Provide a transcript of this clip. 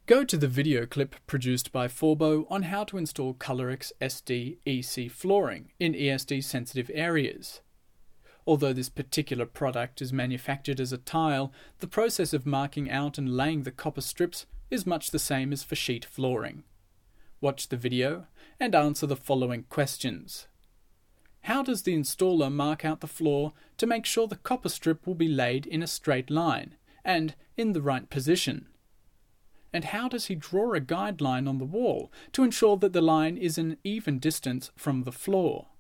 Go to the video clip produced by Forbo on how to install Colorex SD EC flooring in ESD sensitive areas. Although this particular product is manufactured as a tile, the process of marking out and laying the copper strips is much the same as for sheet flooring. Watch the video and answer the following questions. How does the installer mark out the floor to make sure the copper strip will be laid in a straight line and in the right position? And how does he draw a guideline on the wall to ensure that the line is an even distance from the floor?